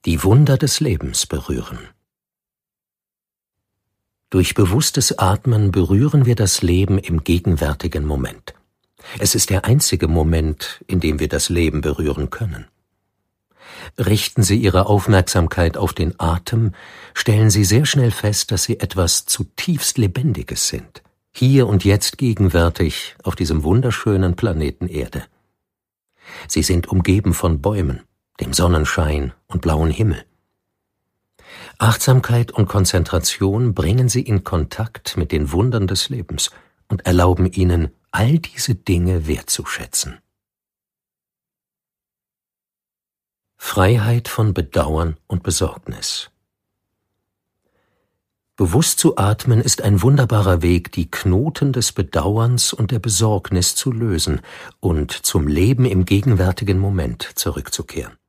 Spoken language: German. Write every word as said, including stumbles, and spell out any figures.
Die Wunder des Lebens berühren. Durch bewusstes Atmen berühren wir das Leben im gegenwärtigen Moment. Es ist der einzige Moment, in dem wir das Leben berühren können. Richten Sie Ihre Aufmerksamkeit auf den Atem, stellen Sie sehr schnell fest, dass Sie etwas zutiefst Lebendiges sind, hier und jetzt gegenwärtig auf diesem wunderschönen Planeten Erde. Sie sind umgeben von Bäumen, dem Sonnenschein und blauen Himmel. Achtsamkeit und Konzentration bringen Sie in Kontakt mit den Wundern des Lebens und erlauben Ihnen, all diese Dinge wertzuschätzen. Freiheit von Bedauern und Besorgnis. Bewusst zu atmen ist ein wunderbarer Weg, die Knoten des Bedauerns und der Besorgnis zu lösen und zum Leben im gegenwärtigen Moment zurückzukehren.